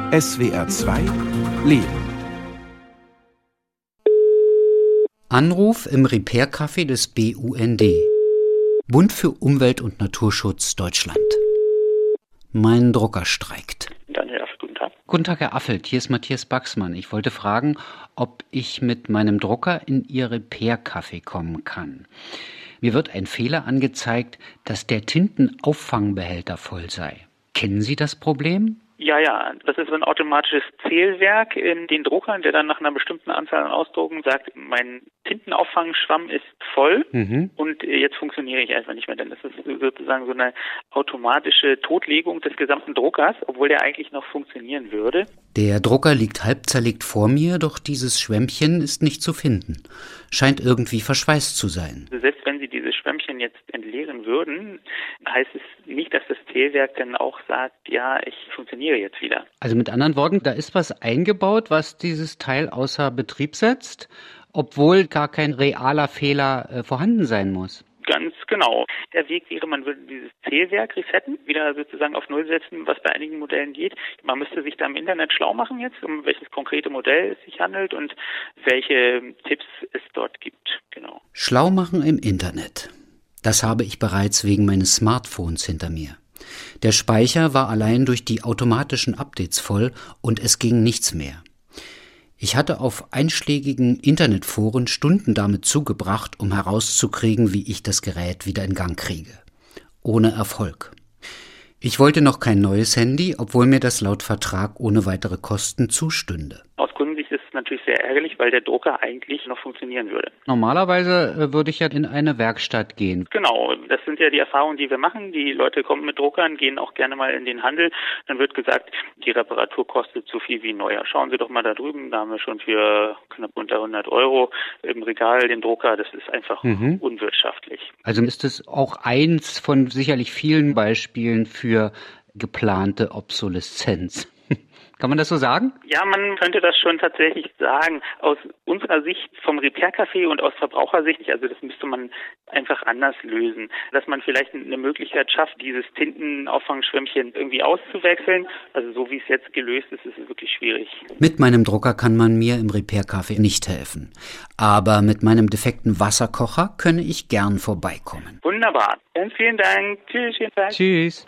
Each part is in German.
SWR 2 Leben. Anruf im Repair-Café des BUND. Bund für Umwelt und Naturschutz Deutschland. Mein Drucker streikt. Daniel Affelt, guten Tag. Guten Tag, Herr Affelt. Hier ist Matthias Baxmann. Ich wollte fragen, ob ich mit meinem Drucker in Ihr Repair-Café kommen kann. Mir wird ein Fehler angezeigt, dass der Tintenauffangbehälter voll sei. Kennen Sie das Problem? Ja, das ist ein automatisches Zählwerk in den Druckern, der dann nach einer bestimmten Anzahl an Ausdrucken sagt, mein Tintenauffangsschwamm ist voll und jetzt funktioniere ich einfach nicht mehr. Denn das ist sozusagen so eine automatische Totlegung des gesamten Druckers, obwohl der eigentlich noch funktionieren würde. Der Drucker liegt halb zerlegt vor mir, doch dieses Schwämmchen ist nicht zu finden. Scheint irgendwie verschweißt zu sein. Selbst wenn Sie dieses Schwämmchen jetzt entleeren würden, heißt es nicht, dass das Zählwerk dann auch sagt, ja, ich funktioniere jetzt wieder. Also mit anderen Worten, da ist was eingebaut, was dieses Teil außer Betrieb setzt, obwohl gar kein realer Fehler vorhanden sein muss. Ganz genau. Der Weg wäre, man würde dieses Zählwerk resetten, wieder sozusagen auf Null setzen, was bei einigen Modellen geht. Man müsste sich da im Internet schlau machen jetzt, um welches konkrete Modell es sich handelt und welche Tipps es dort gibt. Genau. Schlau machen im Internet. Das habe ich bereits wegen meines Smartphones hinter mir. Der Speicher war allein durch die automatischen Updates voll und es ging nichts mehr. Ich hatte auf einschlägigen Internetforen Stunden damit zugebracht, um herauszukriegen, wie ich das Gerät wieder in Gang kriege. Ohne Erfolg. Ich wollte noch kein neues Handy, obwohl mir das laut Vertrag ohne weitere Kosten zustünde. Aus Kundensicht ist es natürlich sehr ärgerlich, weil der Drucker eigentlich noch funktionieren würde. Normalerweise würde ich ja in eine Werkstatt gehen. Genau, das sind ja die Erfahrungen, die wir machen. Die Leute kommen mit Druckern, gehen auch gerne mal in den Handel. Dann wird gesagt, die Reparatur kostet so viel wie neuer. Schauen Sie doch mal da drüben, da haben wir schon für knapp unter 100 € im Regal den Drucker. Das ist einfach unwirtschaftlich. Also ist es auch eins von sicherlich vielen Beispielen für geplante Obsoleszenz. Kann man das so sagen? Ja, man könnte das schon tatsächlich sagen. Aus unserer Sicht vom Repair-Café und aus Verbrauchersicht, also das müsste man einfach anders lösen. Dass man vielleicht eine Möglichkeit schafft, dieses Tintenauffangschwämmchen irgendwie auszuwechseln. Also so wie es jetzt gelöst ist, ist es wirklich schwierig. Mit meinem Drucker kann man mir im Repair-Café nicht helfen. Aber mit meinem defekten Wasserkocher könne ich gern vorbeikommen. Wunderbar. Ganz vielen Dank. Tschüss. Tschüss.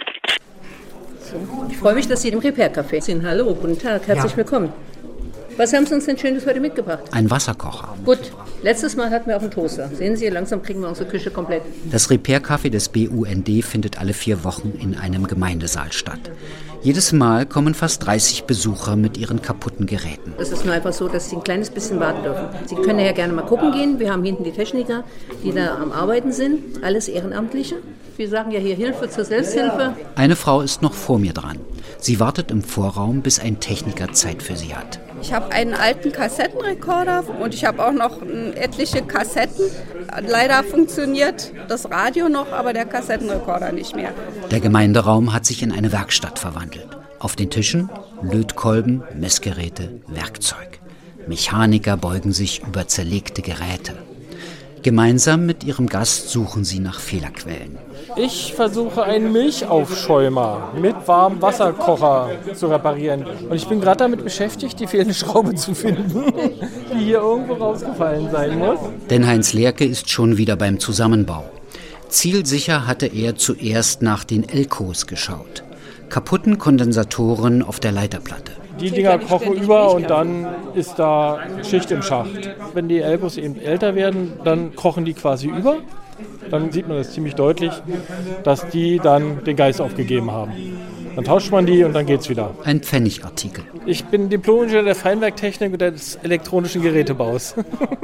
Ich freue mich, dass Sie im Repair-Café sind. Hallo, guten Tag, herzlich willkommen. Was haben Sie uns denn Schönes heute mitgebracht? Ein Wasserkocher. Gut, letztes Mal hatten wir auch einen Toaster. Sehen Sie, langsam kriegen wir unsere Küche komplett. Das Repair-Café des BUND findet alle 4 Wochen in einem Gemeindesaal statt. Jedes Mal kommen fast 30 Besucher mit ihren kaputten Geräten. Es ist nur einfach so, dass Sie ein kleines bisschen warten dürfen. Sie können ja gerne mal gucken gehen. Wir haben hinten die Techniker, die da am Arbeiten sind. Alles Ehrenamtliche. Wir sagen ja hier Hilfe zur Selbsthilfe. Eine Frau ist noch vor mir dran. Sie wartet im Vorraum, bis ein Techniker Zeit für sie hat. Ich habe einen alten Kassettenrekorder und ich habe auch noch etliche Kassetten. Leider funktioniert das Radio noch, aber der Kassettenrekorder nicht mehr. Der Gemeinderaum hat sich in eine Werkstatt verwandelt. Auf den Tischen Lötkolben, Messgeräte, Werkzeug. Mechaniker beugen sich über zerlegte Geräte. Gemeinsam mit ihrem Gast suchen sie nach Fehlerquellen. Ich versuche einen Milchaufschäumer mit warmem Wasserkocher zu reparieren. Und ich bin gerade damit beschäftigt, die fehlende Schraube zu finden, die hier irgendwo rausgefallen sein muss. Denn Heinz Lerke ist schon wieder beim Zusammenbau. Zielsicher hatte er zuerst nach den Elkos geschaut. Kaputten Kondensatoren auf der Leiterplatte. Die Dinger kochen über und dann ist da Schicht im Schacht. Wenn die Elkos eben älter werden, dann kochen die quasi über. Dann sieht man das ziemlich deutlich, dass die dann den Geist aufgegeben haben. Dann tauscht man die und dann geht's wieder. Ein Pfennigartikel. Ich bin Diplom-Ingenieur der Feinwerktechnik und des elektronischen Gerätebaus.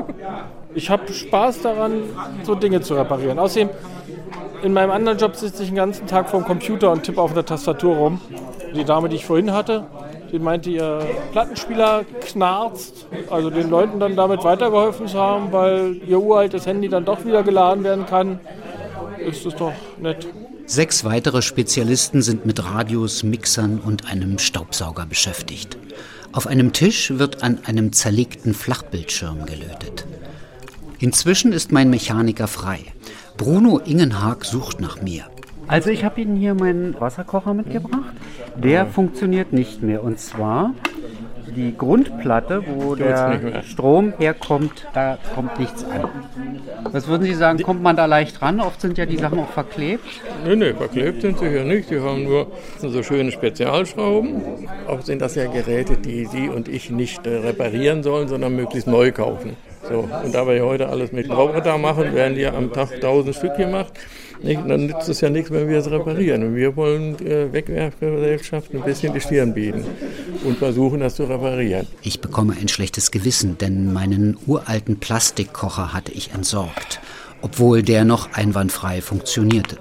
Ich habe Spaß daran, so Dinge zu reparieren. Außerdem, in meinem anderen Job sitze ich den ganzen Tag vorm Computer und tippe auf der Tastatur rum. Die Dame, die ich vorhin hatte, die meinte, ihr Plattenspieler knarzt. Also den Leuten dann damit weitergeholfen zu haben, weil ihr uraltes Handy dann doch wieder geladen werden kann, ist das doch nett. 6 weitere Spezialisten sind mit Radios, Mixern und einem Staubsauger beschäftigt. Auf einem Tisch wird an einem zerlegten Flachbildschirm gelötet. Inzwischen ist mein Mechaniker frei. Bruno Ingenhag sucht nach mir. Also ich habe Ihnen hier meinen Wasserkocher mitgebracht. Der funktioniert nicht mehr. Und zwar die Grundplatte, wo der Strom herkommt, da kommt nichts an. Was würden Sie sagen, kommt man da leicht ran? Oft sind ja die Sachen auch verklebt. Nee, verklebt sind sie ja nicht. Die haben nur so schöne Spezialschrauben. Auch sind das ja Geräte, die Sie und ich nicht reparieren sollen, sondern möglichst neu kaufen. So, und da wir ja heute alles mit Roboter machen, werden ja am Tag 1000 Stück gemacht. Nicht? Dann nützt es ja nichts, wenn wir es reparieren. Und wir wollen Wegwerfgesellschaften ein bisschen die Stirn bieten und versuchen, das zu reparieren. Ich bekomme ein schlechtes Gewissen, denn meinen uralten Plastikkocher hatte ich entsorgt, obwohl der noch einwandfrei funktionierte.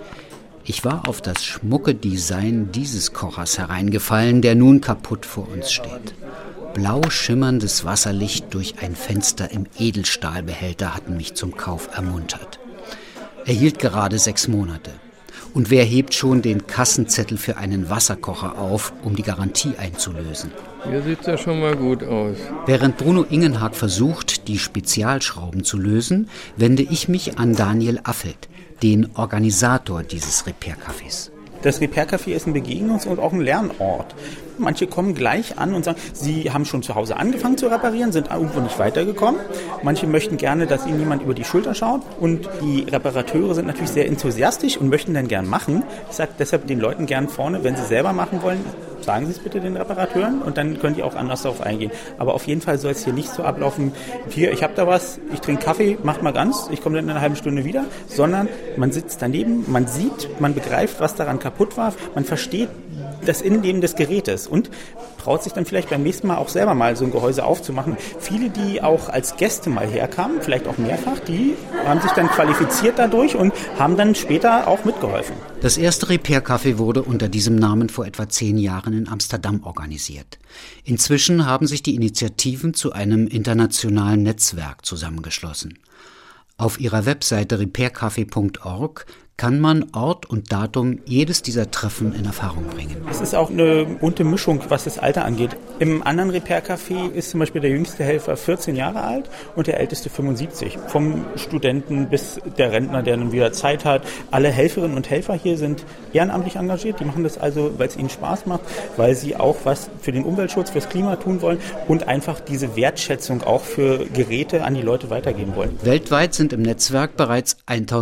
Ich war auf das schmucke Design dieses Kochers hereingefallen, der nun kaputt vor uns steht. Blau schimmerndes Wasserlicht durch ein Fenster im Edelstahlbehälter hatten mich zum Kauf ermuntert. Er hielt gerade 6 Monate. Und wer hebt schon den Kassenzettel für einen Wasserkocher auf, um die Garantie einzulösen? Hier sieht es ja schon mal gut aus. Während Bruno Ingenhag versucht, die Spezialschrauben zu lösen, wende ich mich an Daniel Affelt, den Organisator dieses Repair-Cafés. Das Repair-Café ist ein Begegnungs- und auch ein Lernort. Manche kommen gleich an und sagen, sie haben schon zu Hause angefangen zu reparieren, sind irgendwo nicht weitergekommen. Manche möchten gerne, dass ihnen jemand über die Schulter schaut. Und die Reparateure sind natürlich sehr enthusiastisch und möchten dann gern machen. Ich sage deshalb den Leuten gern vorne, wenn sie selber machen wollen, sagen Sie es bitte den Reparateuren und dann können die auch anders darauf eingehen. Aber auf jeden Fall soll es hier nicht so ablaufen, hier, ich habe da was, ich trinke Kaffee, macht mal ganz, ich komme dann in einer halben Stunde wieder, sondern man sitzt daneben, man sieht, man begreift, was daran kaputt war, man versteht das Innenleben des Gerätes und traut sich dann vielleicht beim nächsten Mal auch selber mal so ein Gehäuse aufzumachen. Viele, die auch als Gäste mal herkamen, vielleicht auch mehrfach, die haben sich dann qualifiziert dadurch und haben dann später auch mitgeholfen. Das erste Repair-Café wurde unter diesem Namen vor etwa 10 Jahren in Amsterdam organisiert. Inzwischen haben sich die Initiativen zu einem internationalen Netzwerk zusammengeschlossen. Auf ihrer Webseite repaircafé.org kann man Ort und Datum jedes dieser Treffen in Erfahrung bringen. Es ist auch eine bunte Mischung, was das Alter angeht. Im anderen Repair-Café ist zum Beispiel der jüngste Helfer 14 Jahre alt und der älteste 75. Vom Studenten bis der Rentner, der dann wieder Zeit hat. Alle Helferinnen und Helfer hier sind ehrenamtlich engagiert. Die machen das also, weil es ihnen Spaß macht, weil sie auch was für den Umweltschutz, fürs Klima tun wollen und einfach diese Wertschätzung auch für Geräte an die Leute weitergeben wollen. Weltweit sind im Netzwerk bereits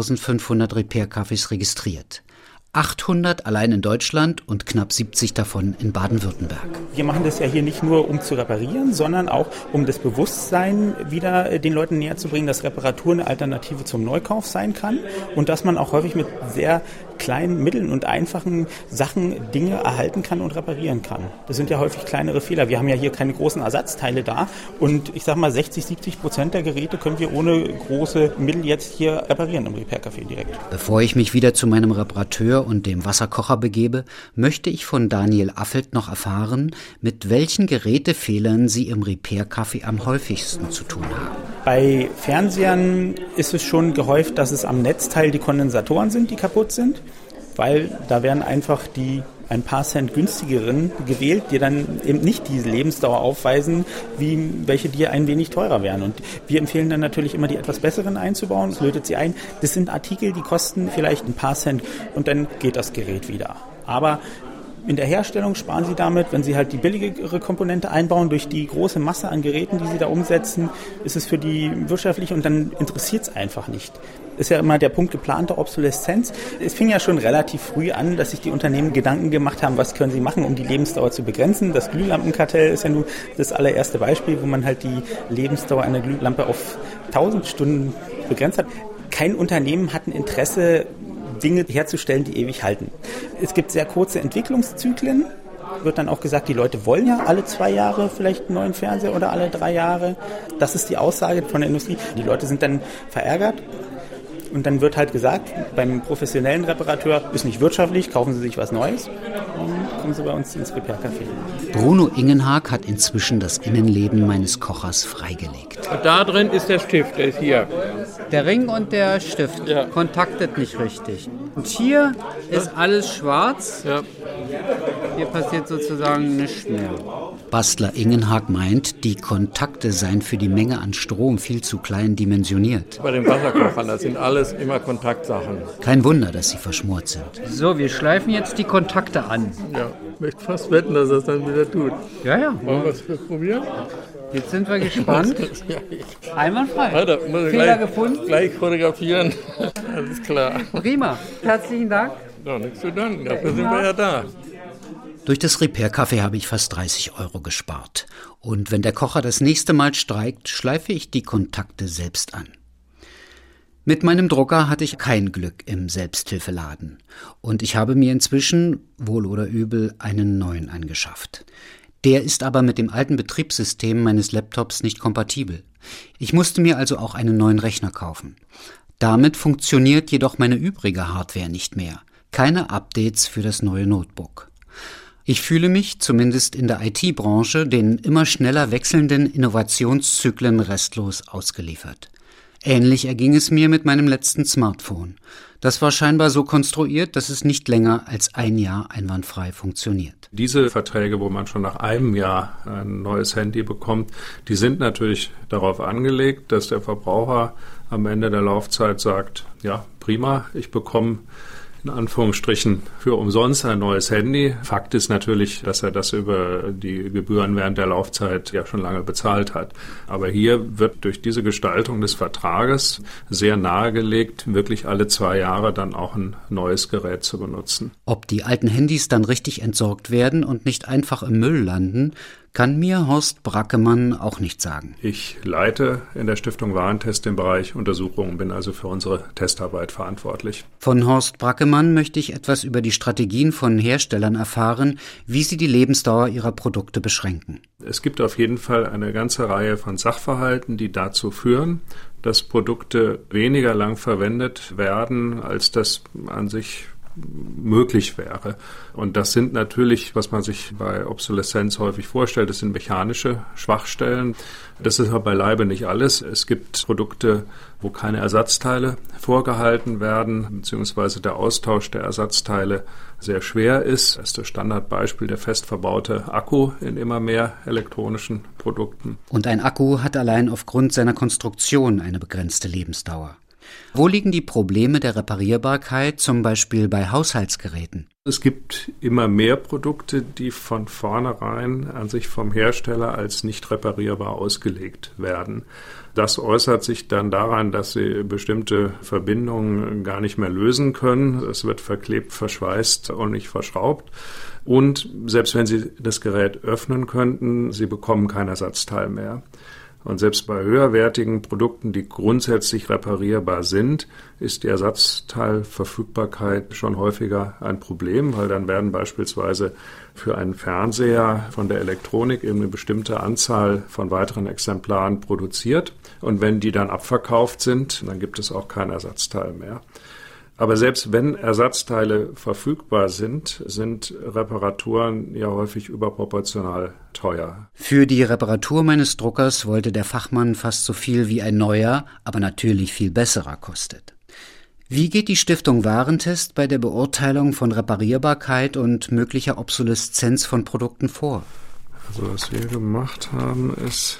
1500 Repair-Cafés registriert. 800 allein in Deutschland und knapp 70 davon in Baden-Württemberg. Wir machen das ja hier nicht nur, um zu reparieren, sondern auch, um das Bewusstsein wieder den Leuten näher zu bringen, dass Reparatur eine Alternative zum Neukauf sein kann und dass man auch häufig mit sehr kleinen Mitteln und einfachen Sachen Dinge erhalten kann und reparieren kann. Das sind ja häufig kleinere Fehler. Wir haben ja hier keine großen Ersatzteile da und ich sag mal 60-70% der Geräte können wir ohne große Mittel jetzt hier reparieren im Repair-Café direkt. Bevor ich mich wieder zu meinem Reparateur und dem Wasserkocher begebe, möchte ich von Daniel Affelt noch erfahren, mit welchen Gerätefehlern Sie im Repair-Café am häufigsten zu tun haben. Bei Fernsehern ist es schon gehäuft, dass es am Netzteil die Kondensatoren sind, die kaputt sind, weil da werden einfach die ein paar Cent günstigeren gewählt, die dann eben nicht diese Lebensdauer aufweisen, wie welche, die ein wenig teurer wären. Und wir empfehlen dann natürlich immer, die etwas besseren einzubauen. Das lötet sie ein. Das sind Artikel, die kosten vielleicht ein paar Cent und dann geht das Gerät wieder. Aber in der Herstellung sparen Sie damit, wenn Sie halt die billigere Komponente einbauen, durch die große Masse an Geräten, die Sie da umsetzen, ist es für die wirtschaftlich und dann interessiert es einfach nicht. Ist ja immer der Punkt geplante Obsoleszenz. Es fing ja schon relativ früh an, dass sich die Unternehmen Gedanken gemacht haben, was können sie machen, um die Lebensdauer zu begrenzen. Das Glühlampenkartell ist ja nun das allererste Beispiel, wo man halt die Lebensdauer einer Glühlampe auf 1000 Stunden begrenzt hat. Kein Unternehmen hat ein Interesse, Dinge herzustellen, die ewig halten. Es gibt sehr kurze Entwicklungszyklen. Wird dann auch gesagt, die Leute wollen ja alle 2 Jahre vielleicht einen neuen Fernseher oder alle 3 Jahre. Das ist die Aussage von der Industrie. Die Leute sind dann verärgert. Und dann wird halt gesagt, beim professionellen Reparateur ist nicht wirtschaftlich, kaufen Sie sich was Neues und kommen Sie bei uns ins Repair-Café. Bruno Ingenhag hat inzwischen das Innenleben meines Kochers freigelegt. Und da drin ist der Stift, der ist hier. Der Ring und der Stift kontaktet nicht richtig. Und hier ist alles schwarz. Ja. Hier passiert sozusagen nichts mehr. Bastler Ingenhag meint, die Kontakte seien für die Menge an Strom viel zu klein dimensioniert. Bei den Wasserkochern, das sind alles immer Kontaktsachen. Kein Wunder, dass sie verschmort sind. So, wir schleifen jetzt die Kontakte an. Ja, ich möchte fast wetten, dass das dann wieder tut. Ja. Wollen wir es probieren? Jetzt sind wir gespannt. Einwandfrei. Ja, da muss ich Fehler gefunden. Gleich fotografieren. Alles klar. Prima. Herzlichen Dank. Ja, nichts zu danken. Dafür sind wir ja da. Durch das Repair-Café habe ich fast 30 € gespart. Und wenn der Kocher das nächste Mal streikt, schleife ich die Kontakte selbst an. Mit meinem Drucker hatte ich kein Glück im Selbsthilfeladen. Und ich habe mir inzwischen, wohl oder übel, einen neuen angeschafft. Der ist aber mit dem alten Betriebssystem meines Laptops nicht kompatibel. Ich musste mir also auch einen neuen Rechner kaufen. Damit funktioniert jedoch meine übrige Hardware nicht mehr. Keine Updates für das neue Notebook. Ich fühle mich, zumindest in der IT-Branche, den immer schneller wechselnden Innovationszyklen restlos ausgeliefert. Ähnlich erging es mir mit meinem letzten Smartphone. Das war scheinbar so konstruiert, dass es nicht länger als ein Jahr einwandfrei funktioniert. Diese Verträge, wo man schon nach einem Jahr ein neues Handy bekommt, die sind natürlich darauf angelegt, dass der Verbraucher am Ende der Laufzeit sagt, ja, prima, ich bekomme in Anführungsstrichen für umsonst ein neues Handy. Fakt ist natürlich, dass er das über die Gebühren während der Laufzeit ja schon lange bezahlt hat. Aber hier wird durch diese Gestaltung des Vertrages sehr nahegelegt, wirklich alle 2 Jahre dann auch ein neues Gerät zu benutzen. Ob die alten Handys dann richtig entsorgt werden und nicht einfach im Müll landen, kann mir Horst Brackemann auch nicht sagen. Ich leite in der Stiftung Warentest den Bereich Untersuchungen, bin also für unsere Testarbeit verantwortlich. Von Horst Brackemann möchte ich etwas über die Strategien von Herstellern erfahren, wie sie die Lebensdauer ihrer Produkte beschränken. Es gibt auf jeden Fall eine ganze Reihe von Sachverhalten, die dazu führen, dass Produkte weniger lang verwendet werden, als das an sich möglich wäre. Und das sind natürlich, was man sich bei Obsoleszenz häufig vorstellt, das sind mechanische Schwachstellen. Das ist aber beileibe nicht alles. Es gibt Produkte, wo keine Ersatzteile vorgehalten werden, beziehungsweise der Austausch der Ersatzteile sehr schwer ist. Das ist das Standardbeispiel der fest verbaute Akku in immer mehr elektronischen Produkten. Und ein Akku hat allein aufgrund seiner Konstruktion eine begrenzte Lebensdauer. Wo liegen die Probleme der Reparierbarkeit, zum Beispiel bei Haushaltsgeräten? Es gibt immer mehr Produkte, die von vornherein an sich vom Hersteller als nicht reparierbar ausgelegt werden. Das äußert sich dann daran, dass sie bestimmte Verbindungen gar nicht mehr lösen können. Es wird verklebt, verschweißt und nicht verschraubt. Und selbst wenn Sie das Gerät öffnen könnten, Sie bekommen kein Ersatzteil mehr. Und selbst bei höherwertigen Produkten, die grundsätzlich reparierbar sind, ist die Ersatzteilverfügbarkeit schon häufiger ein Problem, weil dann werden beispielsweise für einen Fernseher von der Elektronik eben eine bestimmte Anzahl von weiteren Exemplaren produziert. Und wenn die dann abverkauft sind, dann gibt es auch kein Ersatzteil mehr. Aber selbst wenn Ersatzteile verfügbar sind, sind Reparaturen ja häufig überproportional teuer. Für die Reparatur meines Druckers wollte der Fachmann fast so viel wie ein neuer, aber natürlich viel besserer kostet. Wie geht die Stiftung Warentest bei der Beurteilung von Reparierbarkeit und möglicher Obsoleszenz von Produkten vor? Also was wir gemacht haben, ist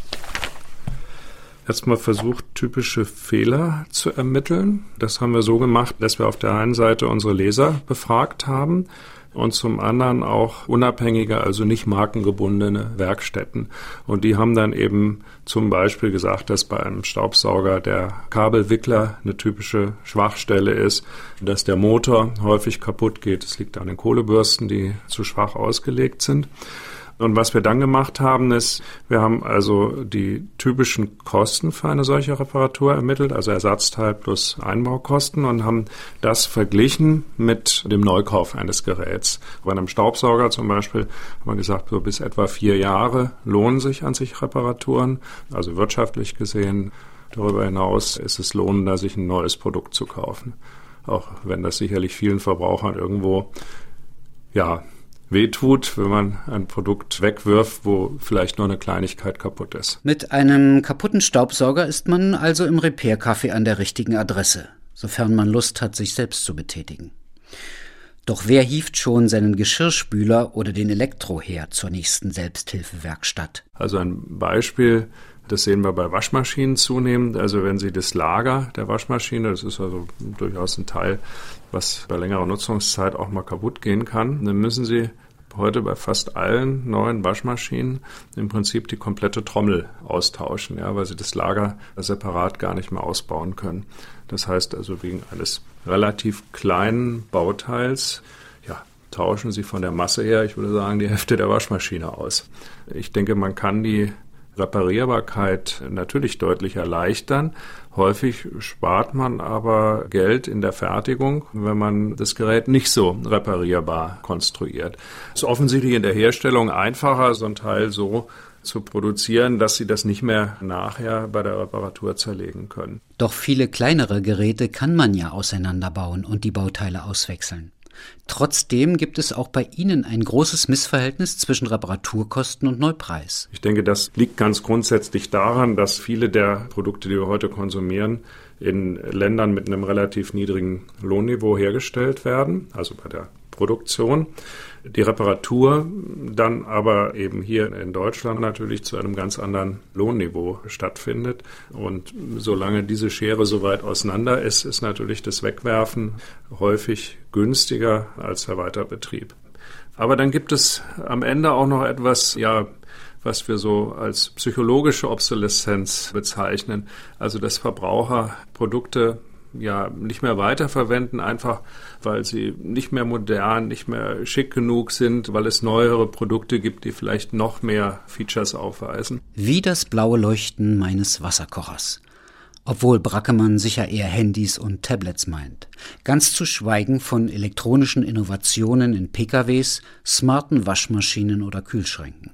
erstmal versucht, typische Fehler zu ermitteln. Das haben wir so gemacht, dass wir auf der einen Seite unsere Leser befragt haben und zum anderen auch unabhängige, also nicht markengebundene Werkstätten. Und die haben dann eben zum Beispiel gesagt, dass bei einem Staubsauger der Kabelwickler eine typische Schwachstelle ist, dass der Motor häufig kaputt geht. Das liegt an den Kohlebürsten, die zu schwach ausgelegt sind. Und was wir dann gemacht haben, ist, wir haben also die typischen Kosten für eine solche Reparatur ermittelt, also Ersatzteil plus Einbaukosten, und haben das verglichen mit dem Neukauf eines Geräts. Bei einem Staubsauger zum Beispiel haben wir gesagt, so bis etwa 4 Jahre lohnen sich an sich Reparaturen, also wirtschaftlich gesehen. Darüber hinaus ist es lohnender, sich ein neues Produkt zu kaufen, auch wenn das sicherlich vielen Verbrauchern irgendwo, wehtut, wenn man ein Produkt wegwirft, wo vielleicht nur eine Kleinigkeit kaputt ist. Mit einem kaputten Staubsauger ist man also im Repair-Café an der richtigen Adresse, sofern man Lust hat, sich selbst zu betätigen. Doch wer hieft schon seinen Geschirrspüler oder den Elektroherd zur nächsten Selbsthilfewerkstatt? Also ein Beispiel, das sehen wir bei Waschmaschinen zunehmend. Also wenn Sie das Lager der Waschmaschine, das ist also durchaus ein Teil, was bei längerer Nutzungszeit auch mal kaputt gehen kann, dann müssen Sie heute bei fast allen neuen Waschmaschinen im Prinzip die komplette Trommel austauschen, ja, weil Sie das Lager separat gar nicht mehr ausbauen können. Das heißt also, wegen eines relativ kleinen Bauteils, ja, tauschen Sie von der Masse her, ich würde sagen, die Hälfte der Waschmaschine aus. Ich denke, man kann die Reparierbarkeit natürlich deutlich erleichtern. Häufig spart man aber Geld in der Fertigung, wenn man das Gerät nicht so reparierbar konstruiert. Es ist offensichtlich in der Herstellung einfacher, so ein Teil so zu produzieren, dass Sie das nicht mehr nachher bei der Reparatur zerlegen können. Doch viele kleinere Geräte kann man ja auseinanderbauen und die Bauteile auswechseln. Trotzdem gibt es auch bei Ihnen ein großes Missverhältnis zwischen Reparaturkosten und Neupreis. Ich denke, das liegt ganz grundsätzlich daran, dass viele der Produkte, die wir heute konsumieren, in Ländern mit einem relativ niedrigen Lohnniveau hergestellt werden, also bei der Produktion. Die Reparatur dann aber eben hier in Deutschland natürlich zu einem ganz anderen Lohnniveau stattfindet. Und solange diese Schere so weit auseinander ist, ist natürlich das Wegwerfen häufig günstiger als der Weiterbetrieb. Aber dann gibt es am Ende auch noch etwas, ja, was wir so als psychologische Obsoleszenz bezeichnen. Also dass Verbraucher Produkte ja nicht mehr weiterverwenden, einfach weil sie nicht mehr modern, nicht mehr schick genug sind, weil es neuere Produkte gibt, die vielleicht noch mehr Features aufweisen. Wie das blaue Leuchten meines Wasserkochers. Obwohl Brackemann sicher eher Handys und Tablets meint. Ganz zu schweigen von elektronischen Innovationen in PKWs, smarten Waschmaschinen oder Kühlschränken.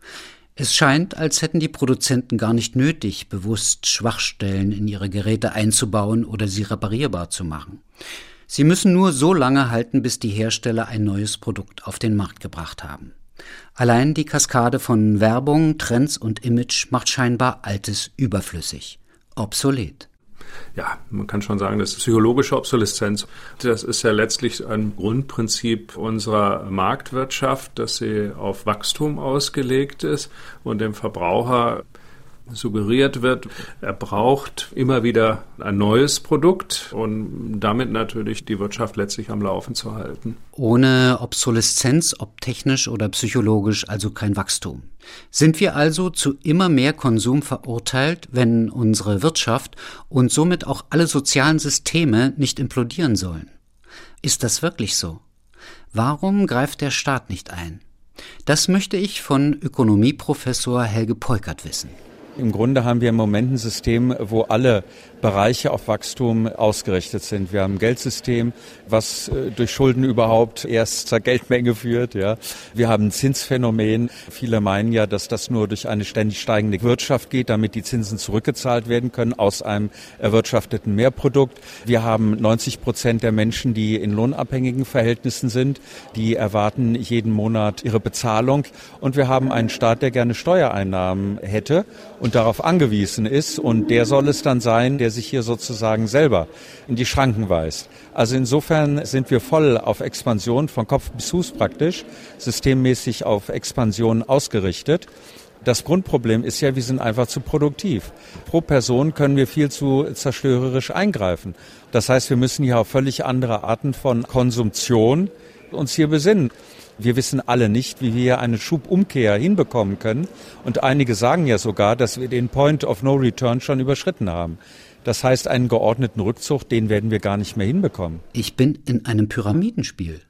Es scheint, als hätten die Produzenten gar nicht nötig, bewusst Schwachstellen in ihre Geräte einzubauen oder sie reparierbar zu machen. Sie müssen nur so lange halten, bis die Hersteller ein neues Produkt auf den Markt gebracht haben. Allein die Kaskade von Werbung, Trends und Image macht scheinbar Altes überflüssig, obsolet. Ja, man kann schon sagen, das ist psychologische Obsoleszenz. Das ist ja letztlich ein Grundprinzip unserer Marktwirtschaft, dass sie auf Wachstum ausgelegt ist und dem Verbraucher suggeriert wird, er braucht immer wieder ein neues Produkt und damit natürlich die Wirtschaft letztlich am Laufen zu halten. Ohne Obsoleszenz, ob technisch oder psychologisch, also kein Wachstum. Sind wir also zu immer mehr Konsum verurteilt, wenn unsere Wirtschaft und somit auch alle sozialen Systeme nicht implodieren sollen? Ist das wirklich so? Warum greift der Staat nicht ein? Das möchte ich von Ökonomieprofessor Helge Peukert wissen. Im Grunde haben wir im Moment ein System, wo alle Bereiche auf Wachstum ausgerichtet sind. Wir haben ein Geldsystem, was durch Schulden überhaupt erst zur Geldmenge führt. Ja. Wir haben ein Zinsphänomen. Viele meinen ja, dass das nur durch eine ständig steigende Wirtschaft geht, damit die Zinsen zurückgezahlt werden können aus einem erwirtschafteten Mehrprodukt. Wir haben 90% der Menschen, die in lohnabhängigen Verhältnissen sind, die erwarten jeden Monat ihre Bezahlung. Und wir haben einen Staat, der gerne Steuereinnahmen hätte und darauf angewiesen ist. Und der soll es dann sein, der sich hier sozusagen selber in die Schranken weist. Also insofern sind wir voll auf Expansion, von Kopf bis Fuß praktisch, systemmäßig auf Expansion ausgerichtet. Das Grundproblem ist ja, wir sind einfach zu produktiv. Pro Person können wir viel zu zerstörerisch eingreifen. Das heißt, wir müssen hier auf völlig andere Arten von Konsumtion uns hier besinnen. Wir wissen alle nicht, wie wir eine Schubumkehr hinbekommen können. Und einige sagen ja sogar, dass wir den Point of No Return schon überschritten haben. Das heißt, einen geordneten Rückzug, den werden wir gar nicht mehr hinbekommen. Ich bin in einem Pyramidenspiel.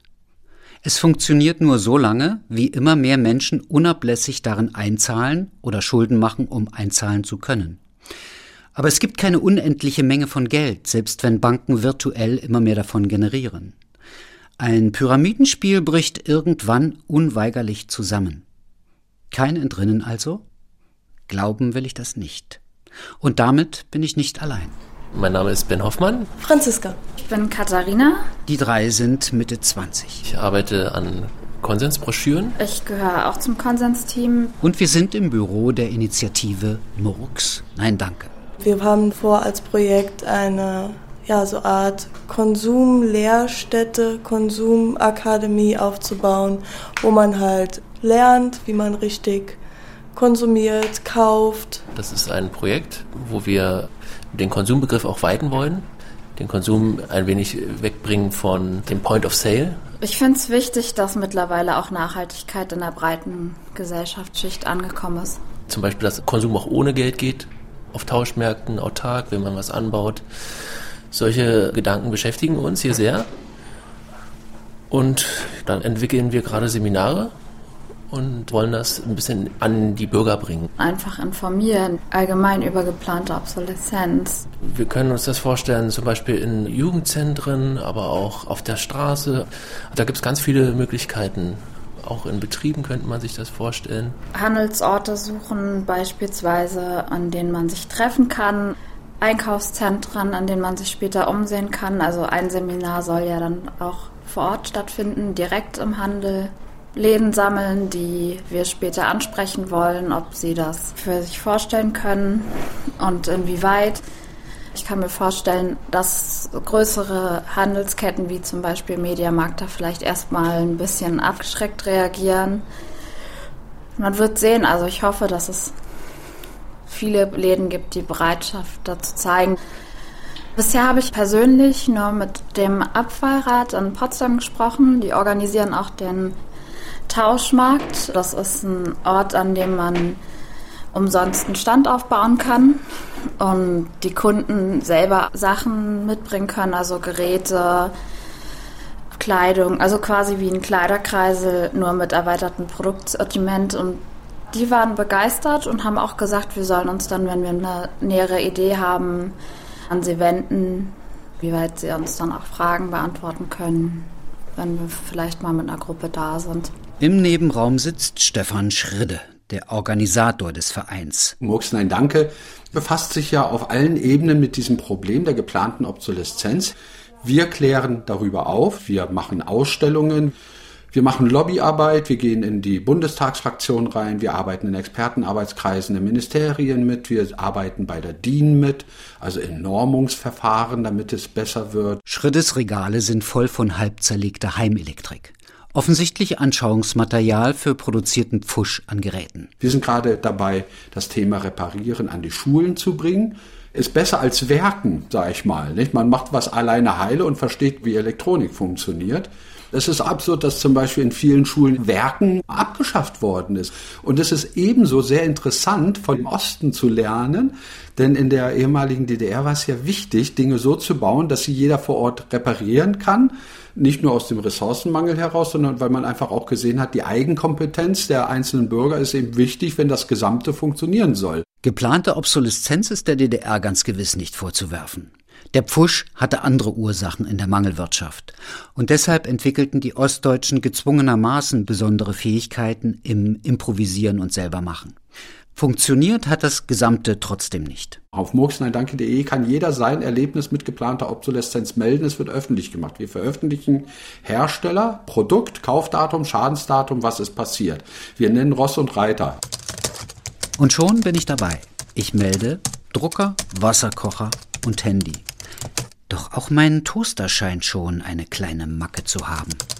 Es funktioniert nur so lange, wie immer mehr Menschen unablässig darin einzahlen oder Schulden machen, um einzahlen zu können. Aber es gibt keine unendliche Menge von Geld, selbst wenn Banken virtuell immer mehr davon generieren. Ein Pyramidenspiel bricht irgendwann unweigerlich zusammen. Kein Entrinnen also? Glauben will ich das nicht. Und damit bin ich nicht allein. Mein Name ist Ben Hoffmann. Franziska. Ich bin Katharina. Die drei sind Mitte 20. Ich arbeite an Konsensbroschüren. Ich gehöre auch zum Konsensteam. Und wir sind im Büro der Initiative Murks. Nein, danke. Wir haben vor, als Projekt eine so eine Art Konsumlehrstätte, Konsumakademie aufzubauen, wo man halt lernt, wie man richtig konsumiert, kauft. Das ist ein Projekt, wo wir den Konsumbegriff auch weiten wollen, den Konsum ein wenig wegbringen von dem Point of Sale. Ich finde es wichtig, dass mittlerweile auch Nachhaltigkeit in der breiten Gesellschaftsschicht angekommen ist. Zum Beispiel, dass Konsum auch ohne Geld geht, auf Tauschmärkten, autark, wenn man was anbaut. Solche Gedanken beschäftigen uns hier sehr. Und dann entwickeln wir gerade Seminare und wollen das ein bisschen an die Bürger bringen. Einfach informieren, allgemein über geplante Obsoleszenz. Wir können uns das vorstellen, zum Beispiel in Jugendzentren, aber auch auf der Straße. Da gibt es ganz viele Möglichkeiten. Auch in Betrieben könnte man sich das vorstellen. Handelsorte suchen beispielsweise, an denen man sich treffen kann. Einkaufszentren, an denen man sich später umsehen kann. Also ein Seminar soll ja dann auch vor Ort stattfinden, direkt im Handel. Läden sammeln, die wir später ansprechen wollen, ob sie das für sich vorstellen können und inwieweit. Ich kann mir vorstellen, dass größere Handelsketten wie zum Beispiel Mediamarkt da vielleicht erstmal ein bisschen abgeschreckt reagieren. Man wird sehen, also ich hoffe, dass es viele Läden gibt, die Bereitschaft dazu zeigen. Bisher habe ich persönlich nur mit dem Abfallrat in Potsdam gesprochen. Die organisieren auch den Tauschmarkt. Das ist ein Ort, an dem man umsonst einen Stand aufbauen kann und die Kunden selber Sachen mitbringen können, also Geräte, Kleidung, also quasi wie ein Kleiderkreisel, nur mit erweitertem Produktsortiment. Und die waren begeistert und haben auch gesagt, wir sollen uns dann, wenn wir eine nähere Idee haben, an sie wenden, wie weit sie uns dann auch Fragen beantworten können, wenn wir vielleicht mal mit einer Gruppe da sind. Im Nebenraum sitzt Stefan Schridde, der Organisator des Vereins. Murks Nein Danke befasst sich ja auf allen Ebenen mit diesem Problem der geplanten Obsoleszenz. Wir klären darüber auf, wir machen Ausstellungen, wir machen Lobbyarbeit, wir gehen in die Bundestagsfraktion rein, wir arbeiten in Expertenarbeitskreisen in Ministerien mit, wir arbeiten bei der DIN mit, also in Normungsverfahren, damit es besser wird. Schriddes Regale sind voll von halb zerlegter Heimelektrik. Offensichtlich Anschauungsmaterial für produzierten Pfusch an Geräten. Wir sind gerade dabei, das Thema Reparieren an die Schulen zu bringen. Ist besser als Werken, sag ich mal. Nicht? Man macht was alleine heile und versteht, wie Elektronik funktioniert. Es ist absurd, dass zum Beispiel in vielen Schulen Werken abgeschafft worden ist. Und es ist ebenso sehr interessant, von dem Osten zu lernen, denn in der ehemaligen DDR war es ja wichtig, Dinge so zu bauen, dass sie jeder vor Ort reparieren kann. Nicht nur aus dem Ressourcenmangel heraus, sondern weil man einfach auch gesehen hat, die Eigenkompetenz der einzelnen Bürger ist eben wichtig, wenn das Gesamte funktionieren soll. Geplante Obsoleszenz ist der DDR ganz gewiss nicht vorzuwerfen. Der Pfusch hatte andere Ursachen in der Mangelwirtschaft. Und deshalb entwickelten die Ostdeutschen gezwungenermaßen besondere Fähigkeiten im Improvisieren und Selbermachen. Funktioniert hat das Gesamte trotzdem nicht. Auf murksneindanke.de kann jeder sein Erlebnis mit geplanter Obsoleszenz melden. Es wird öffentlich gemacht. Wir veröffentlichen Hersteller, Produkt, Kaufdatum, Schadensdatum, was ist passiert. Wir nennen Ross und Reiter. Und schon bin ich dabei. Ich melde Drucker, Wasserkocher und Handy. Doch auch mein Toaster scheint schon eine kleine Macke zu haben.